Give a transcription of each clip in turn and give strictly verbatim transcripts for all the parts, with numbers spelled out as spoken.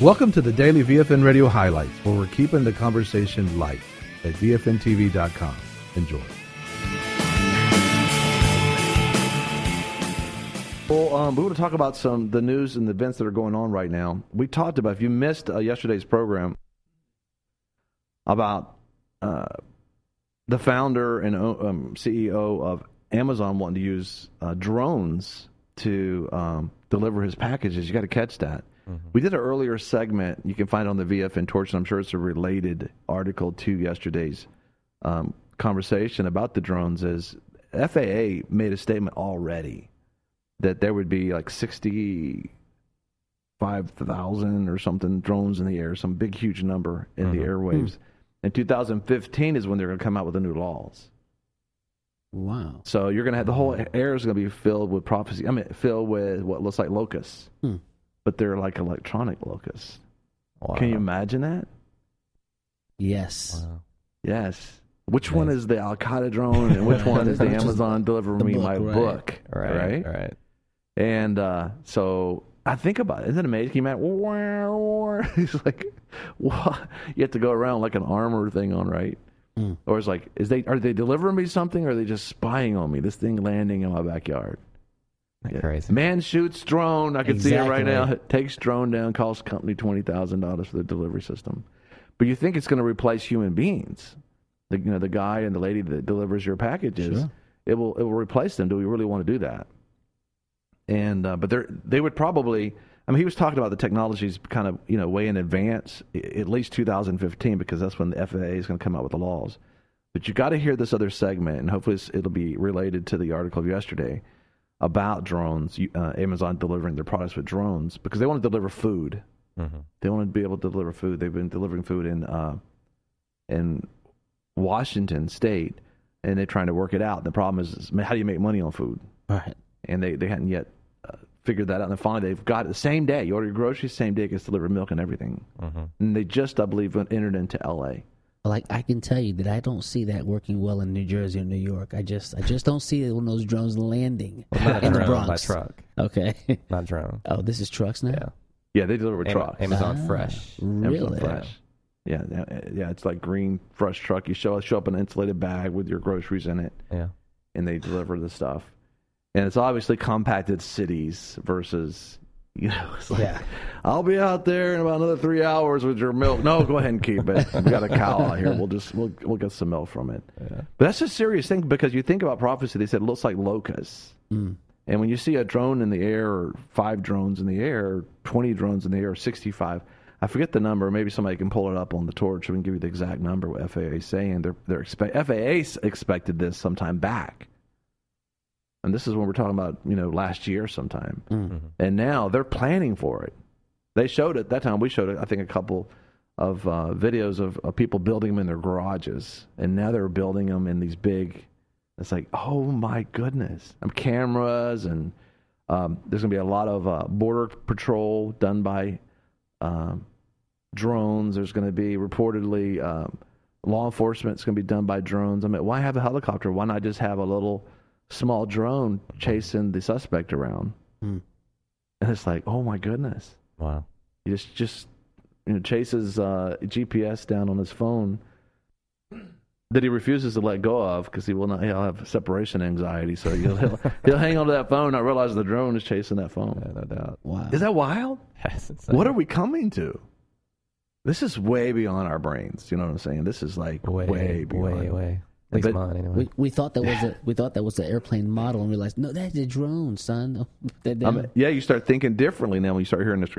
Welcome to the Daily V F N Radio Highlights, where we're keeping the conversation light at V F N T V dot com. Enjoy. Well, um, we want to talk about some the news and the events that are going on right now. We talked about, if you missed uh, yesterday's program, about uh, the founder and um, C E O of Amazon wanting to use uh, drones to um, deliver his packages. You got to catch that. Mm-hmm. We did an earlier segment. You can find it on the V F N Torch, and I'm sure it's a related article to yesterday's um, conversation about the drones. Is F A A made a statement already that there would be like sixty-five thousand or something drones in the air, some big, huge number in mm-hmm. the airwaves. Hmm. And two thousand fifteen is when they're going to come out with the new laws. Wow. So you're going to have the whole air is going to be filled with prophecy. I mean, filled with what looks like locusts, hmm. but they're like electronic locusts. Wow. Can you imagine that? Yes. Wow. Yes. Which nice. One is the Al Qaeda drone, and which one is the Amazon Deliver Me book, My right. Book? Right, right, right. And uh, so I think about it. Isn't it amazing? He meant, he's like, what? You have to go around like an armor thing on, right? Mm. Or it's like, is they are they delivering me something, or are they just spying on me? This thing landing in my backyard. Yeah. Crazy. Man shoots drone. I can exactly. see it right now. Takes drone down, costs company twenty thousand dollars for the delivery system. But you think it's going to replace human beings? The, you know, the guy and the lady that delivers your packages. Sure. It will it will replace them. Do we really want to do that? And uh, but they they would probably. I mean, he was talking about the technologies kind of, you know, way in advance, at least two thousand fifteen, because that's when the F A A is going to come out with the laws. But you got to hear this other segment, and hopefully it'll be related to the article of yesterday about drones, uh, Amazon delivering their products with drones, because they want to deliver food. Mm-hmm. They want to be able to deliver food. They've been delivering food in uh, in Washington State, and they're trying to work it out. The problem is, is how do you make money on food? Right. And they, they hadn't yet figured that out, and then finally they've got it the same day. You order your groceries, same day it gets delivered, milk and everything. Mm-hmm. And they just, I believe, entered into L A. Like, I can tell you that I don't see that working well in New Jersey or New York. I just I just don't see one of those drones landing well, not in drone, the Bronx. By truck. Okay. Not drone. Oh, this is trucks now? Yeah. Yeah, they deliver with Am- trucks. Amazon ah, Fresh. Really? Amazon Fresh. Yeah. yeah, yeah, it's like green, fresh truck. You show, show up in an insulated bag with your groceries in it. Yeah. And they deliver the stuff. And it's obviously compacted cities versus, you know, it's like, yeah. I'll be out there in about another three hours with your milk. No, go ahead and keep it. We got a cow out here. We'll just, we'll, we'll get some milk from it. Yeah. But that's a serious thing, because you think about prophecy, they said it looks like locusts. Mm. And when you see a drone in the air, or five drones in the air, or twenty drones in the air, or sixty-five, I forget the number. Maybe somebody can pull it up on the torch. We can give you the exact number, what F A A is saying. They're, they're expect, F A A expected this sometime back. And this is when we're talking about, you know, last year sometime. Mm-hmm. And now they're planning for it. They showed it, that time we showed it, I think, a couple of uh, videos of, of people building them in their garages. And now they're building them in these big, it's like, oh my goodness. Um, cameras, and um, there's going to be a lot of uh, border patrol done by um, drones. There's going to be reportedly um, law enforcement. It's going to be done by drones. I mean, why have a helicopter? Why not just have a little small drone chasing the suspect around? Mm. And it's like, oh my goodness. Wow. He just, just you know, chases uh, G P S down on his phone that he refuses to let go of, because he will not, he'll have separation anxiety. So he'll, he'll, he'll hang on to that phone, not realize the drone is chasing that phone. Yeah, no doubt. Wow. Is that wild? Yes, insane. What are we coming to? This is way beyond our brains. You know what I'm saying? This is like way, way beyond. Way, way. At least but, mine, anyway. We, we thought that was a we thought that was the airplane model, and realized, no, that's a drone, son. I mean, yeah, you start thinking differently now when you start hearing this.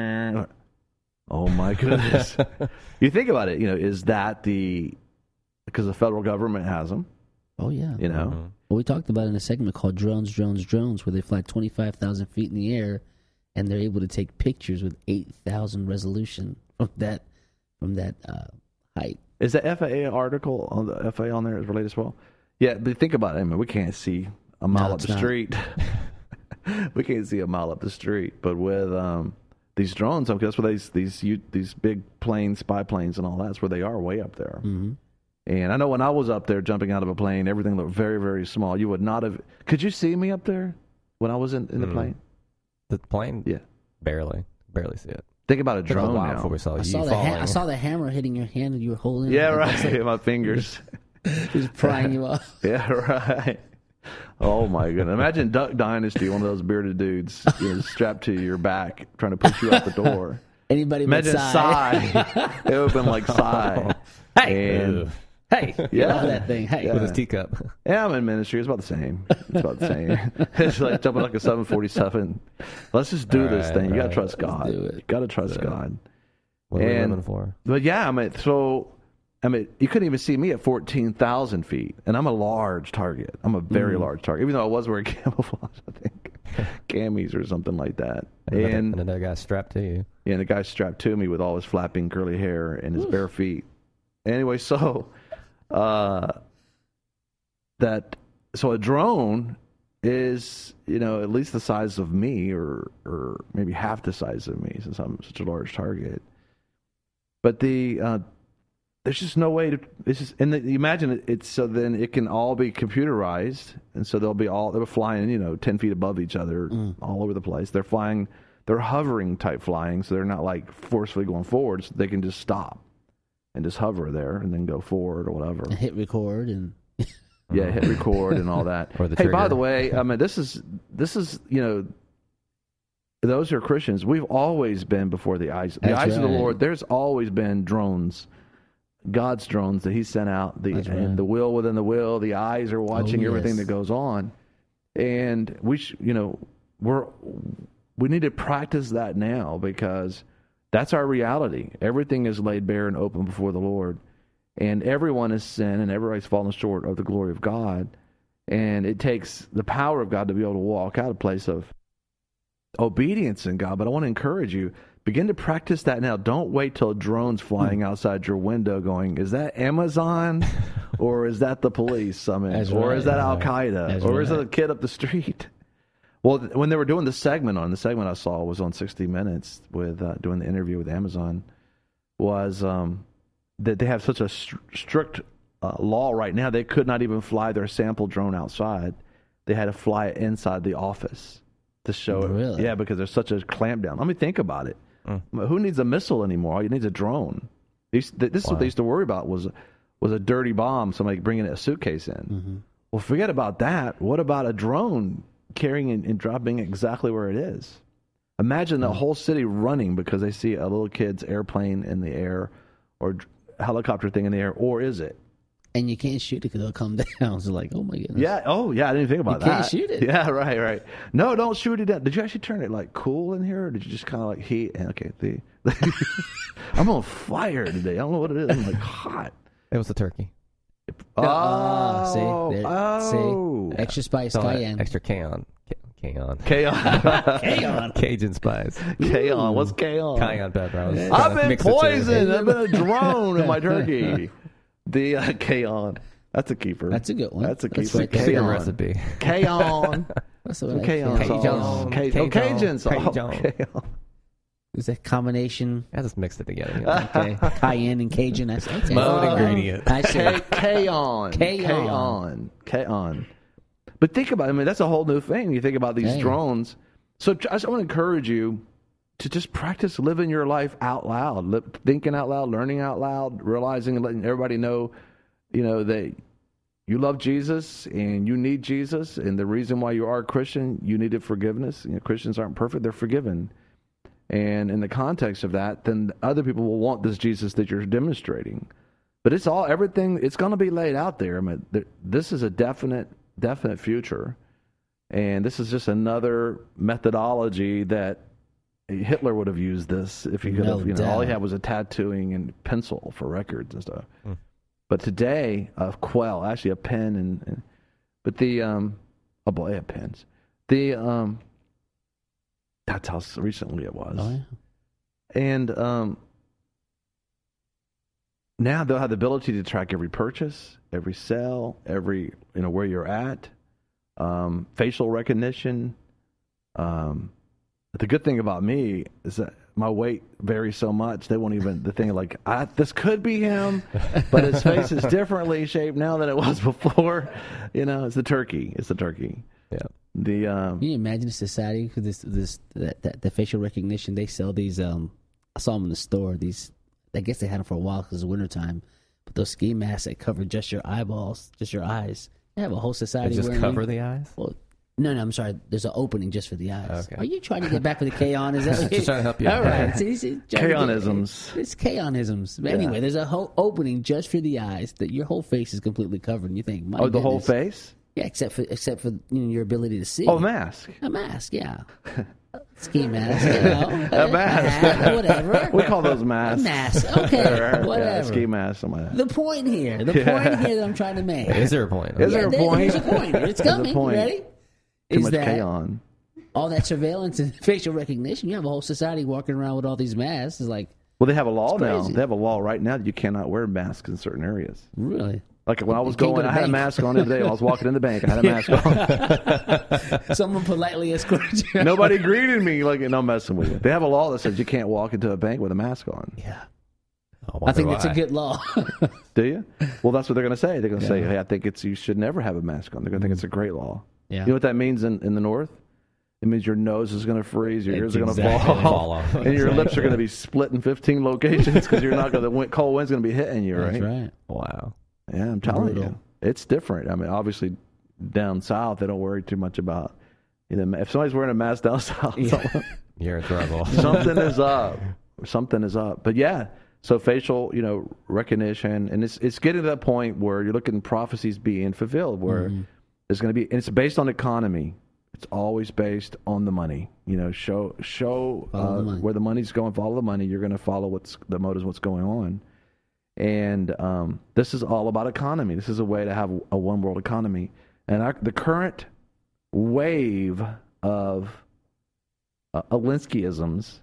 Oh my goodness! You think about it. You know, is that the because the federal government has them? Oh yeah. You know, mm-hmm. Well, we talked about it in a segment called "Drones, Drones, Drones," where they fly twenty-five thousand feet in the air, and they're able to take pictures with eight thousand resolution from that from that uh, height. Is the F A A article on the F A A on there is related as well? Yeah, but think about it. I mean, we can't see a mile no, up the not. street. We can't see a mile up the street, but with um, these drones, because that's where these these these big planes, spy planes, and all that's where they are, way up there. Mm-hmm. And I know when I was up there jumping out of a plane, everything looked very, very small. You would not have. Could you see me up there when I was in, in the mm. plane? The plane? Yeah, barely, barely see it. Think about a Took a drone while now. before we saw I you saw the falling. ha- I saw the hammer hitting your hand and you were holding it. Yeah, Like, right. it's like- My fingers. just prying you off. Yeah, right. Oh my goodness! Imagine Duck Dynasty, one of those bearded dudes, you know, strapped to your back, trying to push you out the door. Anybody but Imagine Psy. Psy. It would have been like Psy. Hey, And hey, get Yeah. off that thing. Hey, With his teacup. yeah, I'm in ministry. It's about the same. It's about the same. It's like jumping like a seven forty-seven. Let's just do All this right, thing. You gotta right. trust God. do it. You gotta trust God. What are we And- living for? But yeah, I mean, so I mean, you couldn't even see me at fourteen thousand feet, and I'm a large target. I'm a very large target, even though I was wearing camouflage, I think, camis or something like that. Another, And another guy strapped to you. yeah, and the guy strapped to me with all his flapping curly hair and his bare feet. Anyway, so uh, that so a drone is, you know, at least the size of me, or or maybe half the size of me, since I'm such a large target. But the uh, there's just no way to. It's just, and the, you imagine it, it's so then it can all be computerized, and so they'll be all they're flying, you know, ten feet above each other, all over the place. They're flying, they're hovering type flying, so they're not like forcefully going forward. So they can just stop and just hover there and then go forward or whatever. and hit record and Yeah, hit record and all that. Or the hey, by trigger. the way, I mean this is this is you know, those who are Christians, we've always been before the eyes the That's eyes of the right. Lord. There's always been drones, God's drones that He sent out. The That's right. and the will within the will. The eyes are watching Oh, everything yes. that goes on, and we sh- you know we're we need to practice that now, because that's our reality. Everything is laid bare and open before the Lord. And everyone is sin, and everybody's fallen short of the glory of God. And it takes the power of God to be able to walk out a place of obedience in God. But I want to encourage you, begin to practice that now. Don't wait till a drone's flying outside your window going, is that Amazon? Or is that the police? I mean, That's or right. is that Al-Qaeda? That's Or is it right. a kid up the street? Well, when they were doing the segment on, the segment I saw was on sixty minutes with uh, doing the interview with Amazon, was um, that they have such a str- strict uh, law right now, they could not even fly their sample drone outside. They had to fly it inside the office to show it. Really? Yeah, because there's such a clampdown. I mean, think about it. Mm. Who needs a missile anymore? All you need is a drone. These, th- this is what Wow. they used to worry about was was a dirty bomb, somebody bringing a suitcase in. Mm-hmm. Well, forget about that. What about a drone carrying and, and dropping exactly where it is? Imagine the whole city running because they see a little kid's airplane in the air or dr- helicopter thing in the air, or is it? and you can't shoot it because it'll come down. So like, oh my goodness. Yeah. Oh, yeah. I didn't think about You that. can't shoot it. Yeah. Right. Right. No, don't shoot it down. Did you actually turn it like cool in here, or did you just kind of like heat? Okay. The I'm on fire today. I don't know what it is. I'm like hot. It was the turkey. Ah, see, Oh, there, oh. see, extra spice, It's all that cayenne. extra K-on. K-on. K-on. Cayenne. Cajun spice. K-on. What's K-on? Cayenne pepper. I was I've trying to been mix the two. poisoned. I've been a drone in my turkey. The uh, K-on. That's a keeper. That's a good one. That's a That's keeper. right there. Secret K-on. recipe. K-on. What's the Some one? K-on Cajun. sauce. K- oh, Cajun. Cajun sauce. Cajun. K-on. Is that combination? I just mixed it together. You know? Okay, cayenne and Cajun. That's okay. my own Uh, ingredient. I see. K- K-on. K-on. K-on. K-on. But think about it. I mean, that's a whole new thing. You think about these Hey. drones. So I just want to encourage you to just practice living your life out loud, li- thinking out loud, learning out loud, realizing and letting everybody know, you know, that you love Jesus and you need Jesus. And the reason why you are a Christian, you needed forgiveness. You know, Christians aren't perfect. They're forgiven. And in the context of that, then other people will want this Jesus that you're demonstrating. But it's all, everything, it's going to be laid out there. I mean, th- this is a definite, definite future. And this is just another methodology that Hitler would have used this if he could No have, you know, all he doubt. had was a tattooing and pencil for records and stuff. Mm. But today, a quell, actually a pen and, and but the, um, oh boy, I have pens. The, um, that's how recently it was. Oh, yeah. And um, now they'll have the ability to track every purchase, every sale, every, you know, where you're at, um, facial recognition. Um, the good thing about me is that my weight varies so much, they won't even, the thing like, I, this could be him, but his face is differently shaped now than it was before. You know, it's the turkey. It's the turkey. Yeah. The um, Can you imagine a society with this, this, that, that, the facial recognition? They sell these, um, I saw them in the store. These, I guess they had them for a while because it's wintertime. But those ski masks that cover just your eyeballs, just your eyes. They have a whole They society just wearing cover them. the eyes? Well, no, no, I'm sorry. There's an opening just for the eyes. Okay. Are you trying to get back with the K-on? Is that what Just trying to help you. All right. See, see, trying to get- K-onisms. It's K-onisms. But Yeah. anyway, there's a whole opening just for the eyes that your whole face is completely covered. And you think, my Oh, the whole goodness. face? Yeah, except for except for you know, your ability to see. Oh, mask. A mask, yeah. Ski mask, you know. A mask. hat, whatever. We call those A masks. mask. Okay, Yeah, whatever. ski mask. Something like that. The point here, the Yeah. point here that I'm trying to make. Is there a point? Is there a there- point? Here's a point. It's There's a coming. point. You ready? Too Is much that K on. all that surveillance and facial recognition? You have a whole society walking around with all these masks. It's like, Well, they have a law It's now. crazy. They have a law right now that you cannot wear masks in certain areas. really? Like when I was You can't go going, to I had a bank. mask on the other day. When I was walking in the bank, I had a mask on. Someone politely escorted you. Nobody greeted me. Like, no, I'm messing with you. They have a law that says you can't walk into a bank with a mask on. Yeah. wonder I think that's a why. good law. Do you? Well, that's what they're going to say. They're going to say, Yeah. hey, I think it's you should never have a mask on. They're going to think it's a great law. Yeah. You know what that means in, in the North? It means your nose is going to freeze, your ears are going to Exactly. fall, Fall off. and your lips are going to be split in fifteen locations because you're not going. The wind, cold wind's going to be hitting you, right? That's right. Wow. Yeah, I'm telling Brutal. you, it's different. I mean, obviously, down south they don't worry too much about. You know, if somebody's wearing a mask down south, something, You're in trouble. something is up. Something is up. But yeah, so facial, you know, recognition, and it's it's getting to that point where you're looking at prophecies being fulfilled, where Mm-hmm. there's going to be, and it's based on economy. It's always based on the money. You know, show show Follow uh, the money. where the money's going. Follow the money. You're going to follow what's the motives, what's going on. And um, this is all about economy. This is a way to have a one world economy. And our, the current wave of uh, Alinskyisms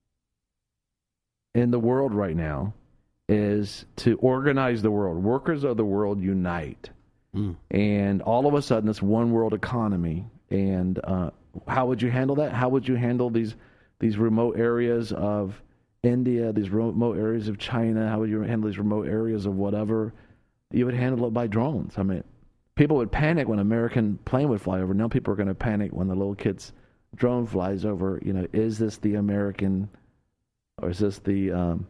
in the world right now is to organize the world. Workers of the world unite. Mm. And all of a sudden, this one world economy. And uh, how would you handle that? How would you handle these these remote areas of India, these remote areas of China? How would you handle these remote areas of whatever? You would handle it by drones. I mean, people would panic when an American plane would fly over. Now people are going to panic when the little kid's drone flies over. You know, is this the American, or is this the um,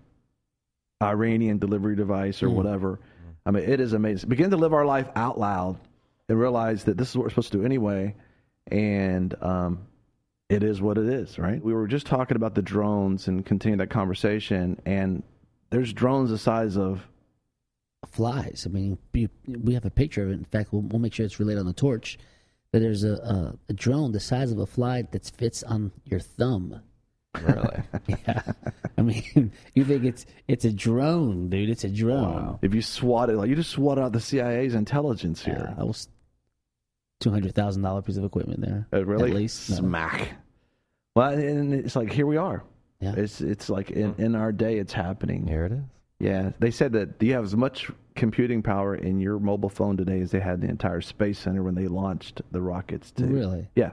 Iranian delivery device or Mm. whatever? I mean, it is amazing. Begin to live our life out loud and realize that this is what we're supposed to do anyway. And um, it is what it is, right? We were just talking about the drones and continue that conversation. And there's drones the size of, Flies. I mean, you, we have a picture of it. In fact, we'll, we'll make sure it's relayed on the torch. That there's a, a, a drone the size of a fly that fits on your thumb. Really? Yeah. I mean, you think it's it's a drone, dude. It's a drone. if you swat it, like you just swat out the C I A's intelligence Yeah, here. that was two hundred thousand dollars piece of equipment there. Uh, really? At least. No. Smack. Well, and it's like, here we are. Yeah. It's it's like in, in our day, it's happening. Here it is. Yeah, they said that you have as much computing power in your mobile phone today as they had in the entire Space Center when they launched the rockets. To, Really? Yeah,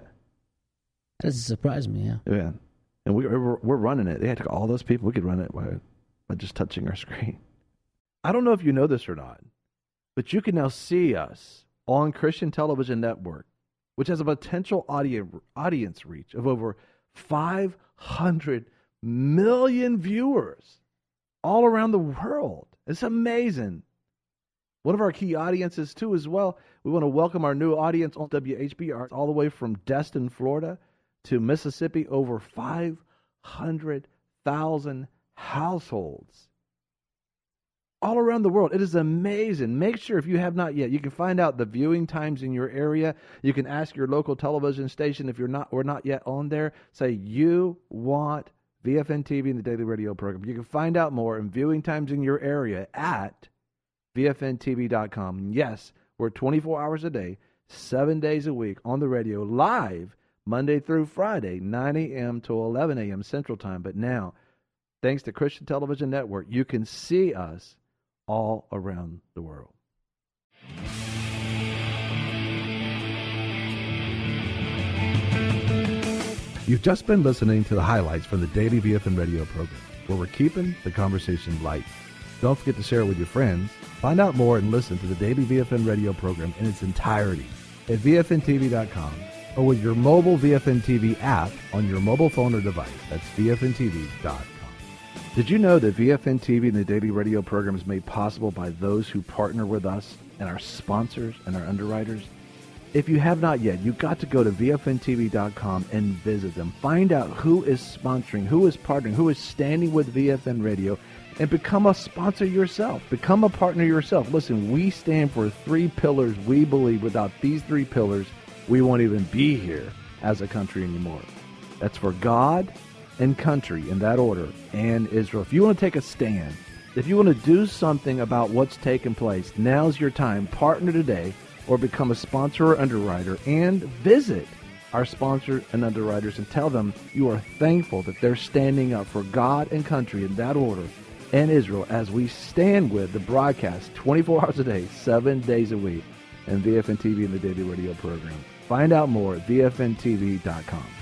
That doesn't surprise me, yeah. yeah. And we, we're, we're running it. They had to all those people. We could run it by, by just touching our screen. I don't know if you know this or not, but you can now see us on Christian Television Network, which has a potential audience audience reach of over five hundred million viewers all around the world. It's amazing. One of our key audiences, too, as well. We want to welcome our new audience on W H B R all the way from Destin, Florida to Mississippi, over five hundred thousand households all around the world. It is amazing. Make sure, if you have not yet, you can find out the viewing times in your area. You can ask your local television station if you're not or not yet on there. Say you want V F N T V and the Daily Radio program. You can find out more and viewing times in your area at V F N T V dot com. Yes, we're twenty-four hours a day, seven days a week on the radio, live Monday through Friday, nine a.m. to eleven a.m. Central Time. But now, thanks to Christian Television Network, you can see us all around the world. You've just been listening to the highlights from the Daily V F N Radio program, where we're keeping the conversation light. Don't forget to share it with your friends. Find out more and listen to the Daily V F N Radio program in its entirety at V F N T V dot com or with your mobile V F N T V app on your mobile phone or device. That's V F N T V dot com. Did you know that V F N T V and the Daily Radio program is made possible by those who partner with us and our sponsors and our underwriters? If you have not yet, you've got to go to V F N T V dot com and visit them. Find out who is sponsoring, who is partnering, who is standing with V F N Radio, and become a sponsor yourself. Become a partner yourself. Listen, we stand for three pillars. We believe without these three pillars, we won't even be here as a country anymore. That's for God and country, in that order, and Israel. If you want to take a stand, if you want to do something about what's taking place, now's your time. Partner today or become a sponsor or underwriter, and visit our sponsors and underwriters and tell them you are thankful that they're standing up for God and country, in that order, and Israel, as we stand with the broadcast twenty-four hours a day, seven days a week, and V F N T V and the Daily Radio program. Find out more at V F N T V dot com.